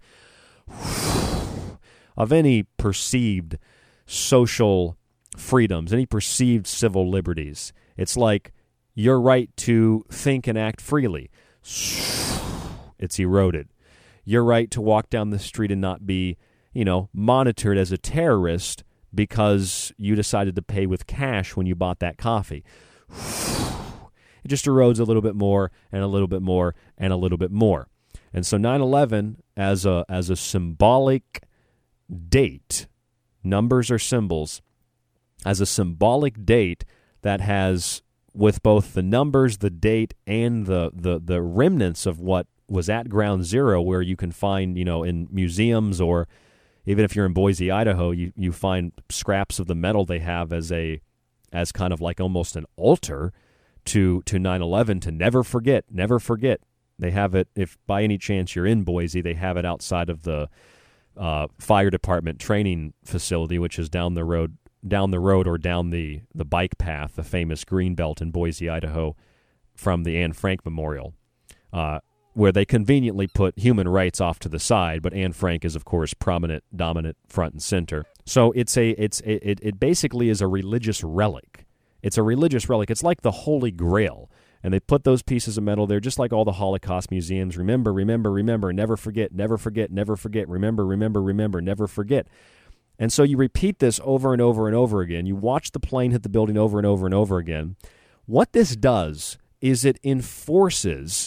of any perceived social freedoms, any perceived civil liberties. It's like your right to think and act freely. It's eroded. Your right to walk down the street and not be, you know, monitored as a terrorist because you decided to pay with cash when you bought that coffee. It just erodes a little bit more and a little bit more and a little bit more. And so nine eleven, as a as a symbolic date, numbers are symbols, as a symbolic date that has, with both the numbers, the date, and the, the, the remnants of what was at Ground Zero, where you can find, you know, in museums, or even if you're in Boise, Idaho, you, you find scraps of the metal they have as a as kind of like almost an altar to to nine eleven, to never forget, never forget. They have it, if by any chance you're in Boise, they have it outside of the uh, fire department training facility, which is down the road, down the road or down the, the bike path, the famous Greenbelt in Boise, Idaho, from the Anne Frank Memorial, uh, where they conveniently put human rights off to the side, but Anne Frank is, of course, prominent, dominant, front and center. So it's a it's it it basically is a religious relic. It's a religious relic. It's like the Holy Grail. And they put those pieces of metal there, just like all the Holocaust museums. Remember, remember, remember, never forget, never forget, never forget, remember, remember, remember, never forget. And so you repeat this over and over and over again. You watch the plane hit the building over and over and over again. What this does is it enforces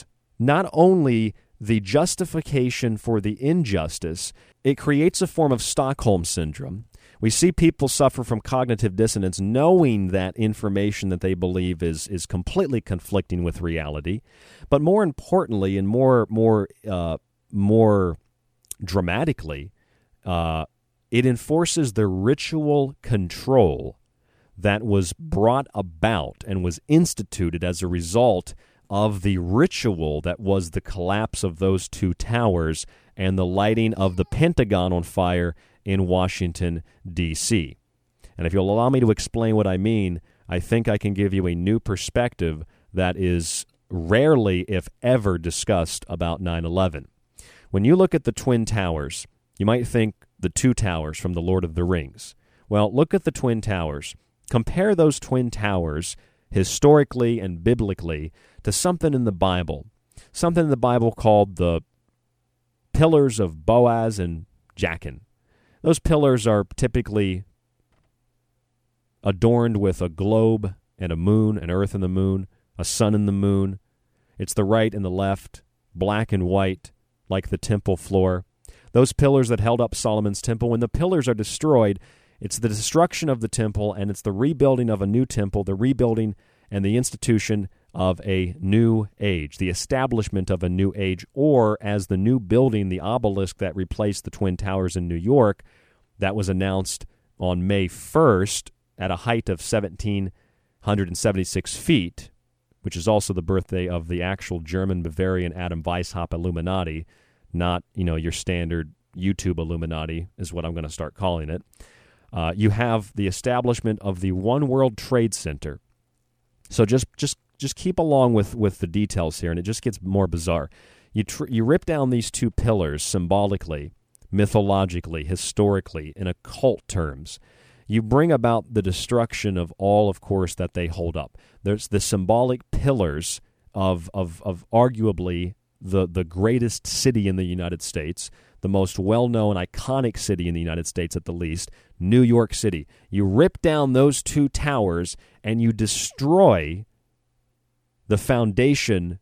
not only the justification for the injustice, it creates a form of Stockholm syndrome. We see people suffer from cognitive dissonance knowing that information that they believe is is completely conflicting with reality. But more importantly and more more uh, more dramatically, uh, it enforces the ritual control that was brought about and was instituted as a result of the ritual that was the collapse of those two towers and the lighting of the Pentagon on fire in Washington, D C And if you'll allow me to explain what I mean, I think I can give you a new perspective that is rarely, if ever, discussed about nine eleven. When you look at the Twin Towers, you might think the two towers from The Lord of the Rings. Well, look at the Twin Towers. Compare those Twin Towers historically and biblically to something in the Bible, something in the Bible called the Pillars of Boaz and Jachin. Those pillars are typically adorned with a globe and a moon, an earth and the moon, a sun and the moon. It's the right and the left, black and white, like the temple floor. Those pillars that held up Solomon's temple, when the pillars are destroyed, it's the destruction of the temple and it's the rebuilding of a new temple, the rebuilding and the institution of a new age, the establishment of a new age, or as the new building, the obelisk that replaced the Twin Towers in New York, that was announced on May first at a height of one thousand seven hundred seventy-six feet, which is also the birthday of the actual German Bavarian Adam Weishaupt Illuminati, not, you know, your standard YouTube Illuminati is what I'm going to start calling it. Uh, you have the establishment of the One World Trade Center. So just just just keep along with, with the details here, and it just gets more bizarre. You tr- you rip down these two pillars symbolically, mythologically, historically, in occult terms. You bring about the destruction of all, of course, that they hold up. There's the symbolic pillars of of of arguably the the greatest city in the United States, the most well-known, iconic city in the United States at the least, New York City. You rip down those two towers and you destroy the foundation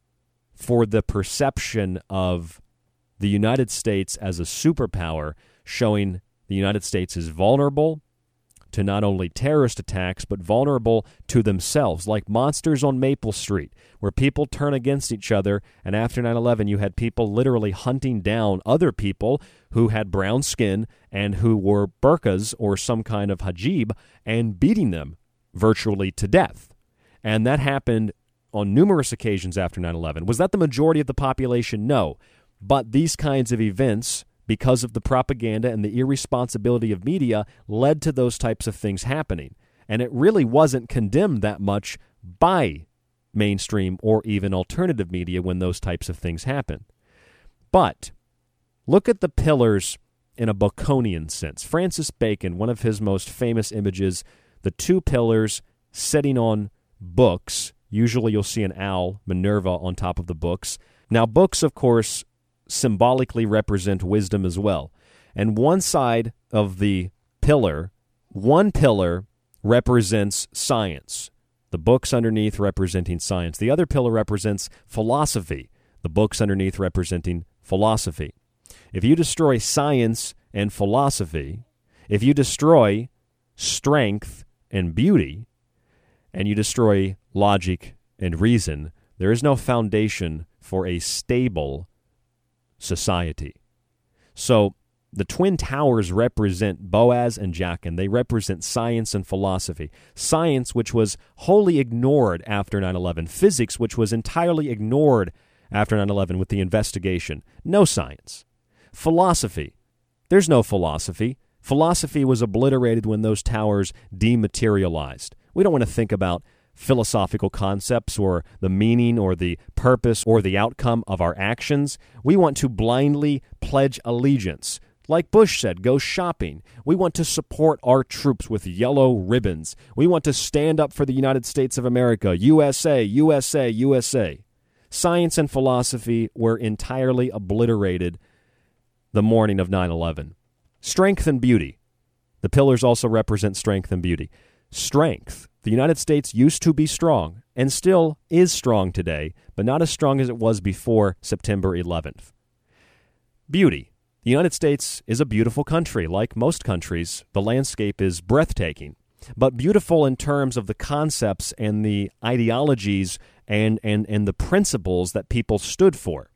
for the perception of the United States as a superpower, showing the United States is vulnerable to not only terrorist attacks, but vulnerable to themselves, like monsters on Maple Street, where people turn against each other, and after nine eleven you had people literally hunting down other people who had brown skin and who wore burqas or some kind of hijab and beating them virtually to death. And that happened on numerous occasions after nine eleven. Was that the majority of the population? No. But these kinds of events, because of the propaganda and the irresponsibility of media, led to those types of things happening. And it really wasn't condemned that much by mainstream or even alternative media when those types of things happen. But look at the pillars in a Baconian sense. Francis Bacon, one of his most famous images, the two pillars sitting on books. Usually you'll see an owl, Minerva, on top of the books. Now, books, of course, symbolically represent wisdom as well. And one side of the pillar, one pillar represents science, the books underneath representing science. The other pillar represents philosophy, the books underneath representing philosophy. If you destroy science and philosophy, if you destroy strength and beauty, and you destroy logic and reason, there is no foundation for a stable society. So the Twin Towers represent Boaz and Jachin. They represent science and philosophy. Science, which was wholly ignored after nine eleven. Physics, which was entirely ignored after nine eleven with the investigation. No science. Philosophy. There's no philosophy. Philosophy was obliterated when those towers dematerialized. We don't want to think about philosophical concepts or the meaning or the purpose or the outcome of our actions. We want to blindly pledge allegiance. Like Bush said, go shopping. We want to support our troops with yellow ribbons. We want to stand up for the United States of America. U S A, U S A, U S A. Science and philosophy were entirely obliterated the morning of nine eleven. Strength and beauty. The pillars also represent strength and beauty. Strength. The United States used to be strong, and still is strong today, but not as strong as it was before September eleventh. Beauty. The United States is a beautiful country. Like most countries, the landscape is breathtaking, but beautiful in terms of the concepts and the ideologies and, and, and the principles that people stood for.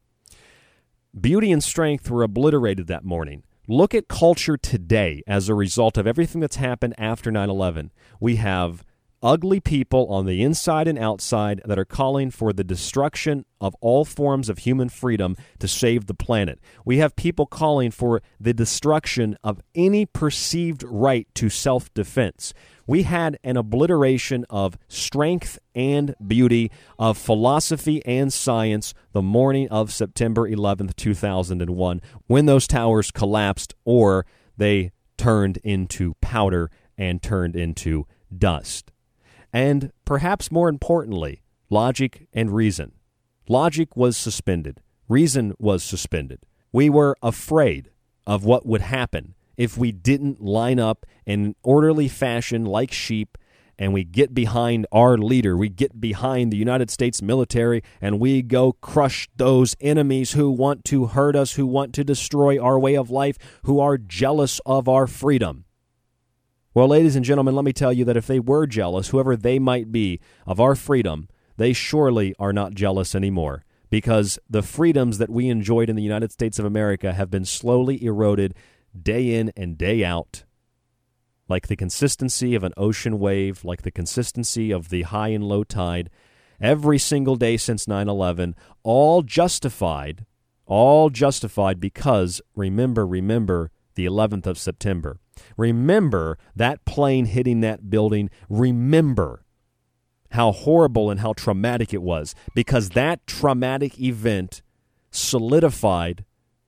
Beauty and strength were obliterated that morning. Look at culture today as a result of everything that's happened after nine eleven. We have ugly people on the inside and outside that are calling for the destruction of all forms of human freedom to save the planet. We have people calling for the destruction of any perceived right to self-defense. We had an obliteration of strength and beauty, of philosophy and science the morning of September eleventh, two thousand one, when those towers collapsed or they turned into powder and turned into dust. And perhaps more importantly, logic and reason. Logic was suspended. Reason was suspended. We were afraid of what would happen if we didn't line up in an orderly fashion like sheep and we get behind our leader, we get behind the United States military, and we go crush those enemies who want to hurt us, who want to destroy our way of life, who are jealous of our freedom. Well, ladies and gentlemen, let me tell you that if they were jealous, whoever they might be, of our freedom, they surely are not jealous anymore, because the freedoms that we enjoyed in the United States of America have been slowly eroded day in and day out, like the consistency of an ocean wave, like the consistency of the high and low tide, every single day since nine eleven, all justified, all justified because, remember, remember, the eleventh of September. Remember that plane hitting that building. Remember how horrible and how traumatic it was, because that traumatic event solidified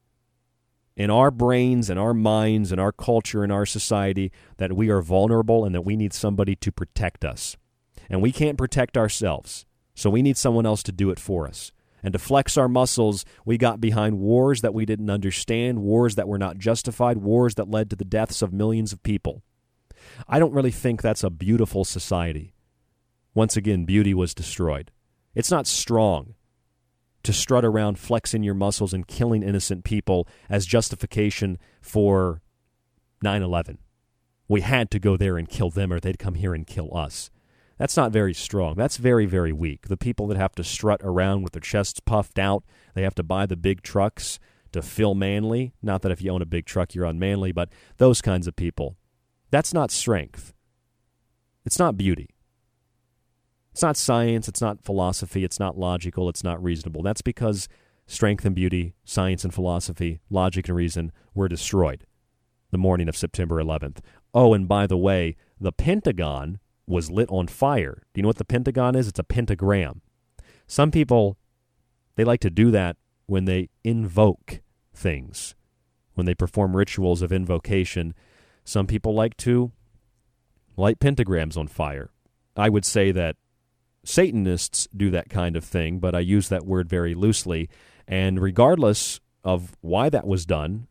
in our brains and our minds and our culture and our society that we are vulnerable and that we need somebody to protect us. And we can't protect ourselves, so we need someone else to do it for us. And to flex our muscles, we got behind wars that we didn't understand, wars that were not justified, wars that led to the deaths of millions of people. I don't really think that's a beautiful society. Once again, beauty was destroyed. It's not strong to strut around flexing your muscles and killing innocent people as justification for nine eleven. We had to go there and kill them or they'd come here and kill us. That's not very strong. That's very, very weak. The people that have to strut around with their chests puffed out, they have to buy the big trucks to feel manly. Not that if you own a big truck, you're unmanly, but those kinds of people. That's not strength. It's not beauty. It's not science. It's not philosophy. It's not logical. It's not reasonable. That's because strength and beauty, science and philosophy, logic and reason were destroyed the morning of September eleventh. Oh, and by the way, the Pentagon was lit on fire. Do you know what the Pentagon is? It's a pentagram. Some people, they like to do that when they invoke things, when they perform rituals of invocation. Some people like to light pentagrams on fire. I would say that Satanists do that kind of thing, but I use that word very loosely. And regardless of why that was done,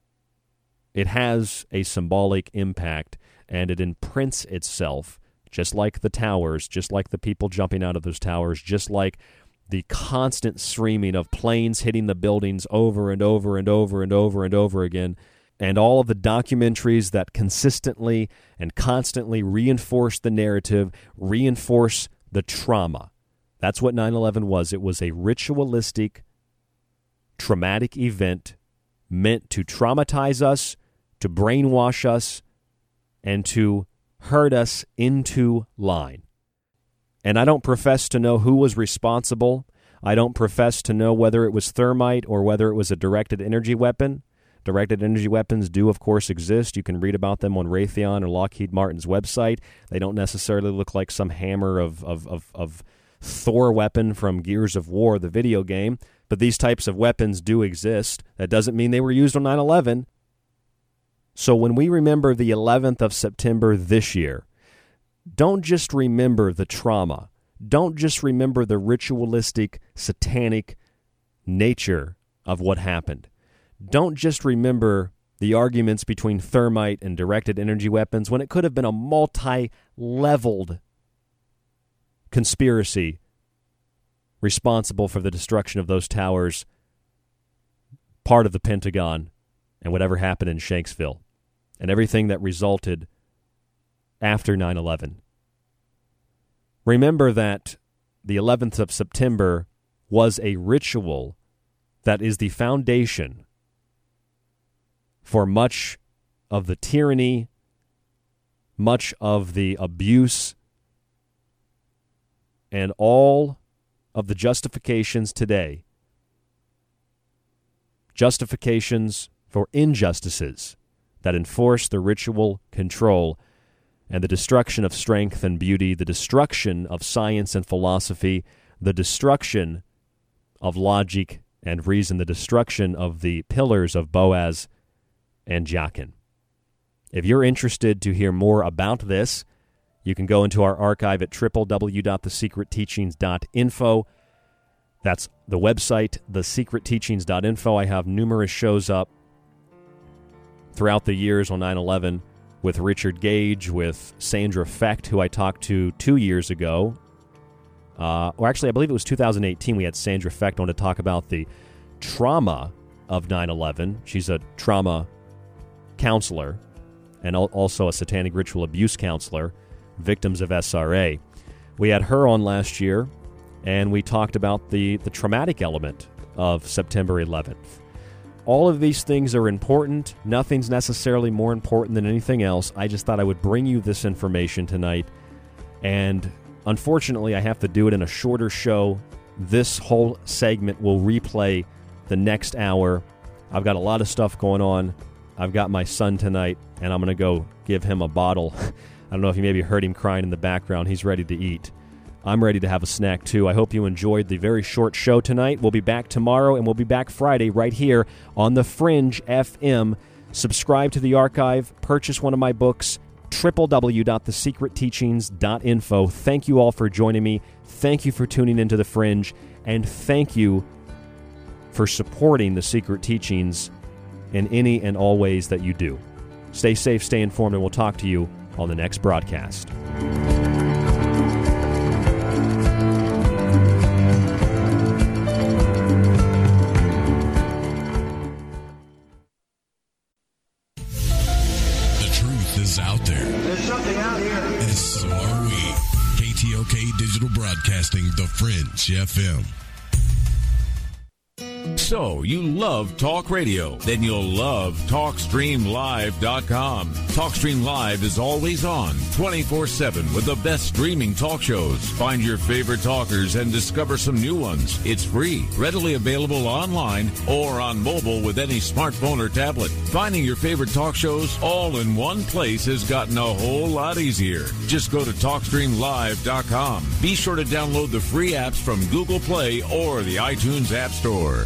it has a symbolic impact, and it imprints itself, just like the towers, just like the people jumping out of those towers, just like the constant streaming of planes hitting the buildings over and over and over and over and over again, and all of the documentaries that consistently and constantly reinforce the narrative, reinforce the trauma. That's what nine eleven was. It was a ritualistic, traumatic event meant to traumatize us, to brainwash us, and to herd us into line. And I don't profess to know who was responsible. I don't profess to know whether it was thermite or whether it was a directed energy weapon. Directed energy weapons do, of course, exist. You can read about them on Raytheon or Lockheed Martin's website. They don't necessarily look like some hammer of, of, of, of Thor weapon from Gears of War, the video game. But these types of weapons do exist. That doesn't mean they were used on nine eleven. So when we remember the eleventh of September this year, don't just remember the trauma. Don't just remember the ritualistic, satanic nature of what happened. Don't just remember the arguments between thermite and directed energy weapons when it could have been a multi-leveled conspiracy responsible for the destruction of those towers, part of the Pentagon, and whatever happened in Shanksville, and everything that resulted after nine eleven. Remember that the eleventh of September was a ritual that is the foundation for much of the tyranny, much of the abuse, and all of the justifications today, justifications for injustices that enforce the ritual control and the destruction of strength and beauty, the destruction of science and philosophy, the destruction of logic and reason, the destruction of the pillars of Boaz and Jachin. If you're interested to hear more about this, you can go into our archive at w w w dot the secret teachings dot info. That's the website, the secret teachings dot info. I have numerous shows up throughout the years on nine eleven with Richard Gage, with Sandra Fecht, who I talked to two years ago. Uh, or actually, I believe it was two thousand eighteen. We had Sandra Fecht on to talk about the trauma of nine eleven. She's a trauma counselor and also a satanic ritual abuse counselor, victims of S R A. We had her on last year, and we talked about the, the traumatic element of September eleventh. All of these things are important. Nothing's necessarily more important than anything else. I just thought I would bring you this information tonight, and unfortunately, I have to do it in a shorter show. This whole segment will replay the next hour. I've got a lot of stuff going on. I've got my son tonight, and I'm going to go give him a bottle. I don't know if you maybe heard him crying in the background. He's ready to eat. I'm ready to have a snack, too. I hope you enjoyed the very short show tonight. We'll be back tomorrow, and we'll be back Friday right here on The Fringe F M. Subscribe to the archive. Purchase one of my books, w w w dot the secret teachings dot info. Thank you all for joining me. Thank you for tuning into The Fringe, and thank you for supporting The Secret Teachings in any and all ways that you do. Stay safe, stay informed, and we'll talk to you on the next broadcast. The truth is out there. There's something out here. And so are we. K T O K Digital Broadcasting, The Fringe F M. So, you love talk radio? Then you'll love talk stream live dot com. TalkStream Live is always on, twenty-four seven, with the best streaming talk shows. Find your favorite talkers and discover some new ones. It's free, readily available online or on mobile with any smartphone or tablet. Finding your favorite talk shows all in one place has gotten a whole lot easier. Just go to talk stream live dot com. Be sure to download the free apps from Google Play or the iTunes App Store.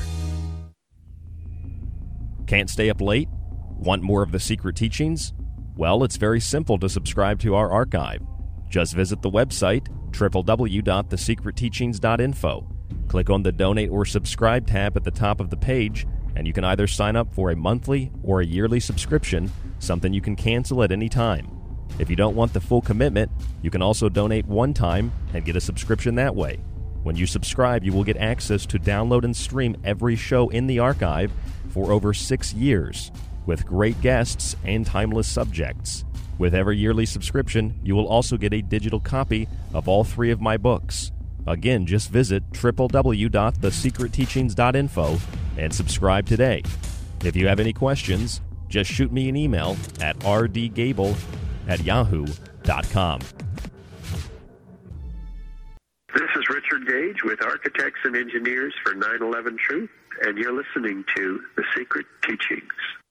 Can't stay up late? Want more of The Secret Teachings? Well, it's very simple to subscribe to our archive. Just visit the website, w w w dot the secret teachings dot info. Click on the Donate or Subscribe tab at the top of the page, and you can either sign up for a monthly or a yearly subscription, something you can cancel at any time. If you don't want the full commitment, you can also donate one time and get a subscription that way. When you subscribe, you will get access to download and stream every show in the archive for over six years, with great guests and timeless subjects. With every yearly subscription, you will also get a digital copy of all three of my books. Again, just visit w w w dot the secret teachings dot info and subscribe today. If you have any questions, just shoot me an email at r d gable at yahoo dot com. This is Richard Gage with Architects and Engineers for nine eleven Truth, and you're listening to The Secret Teachings.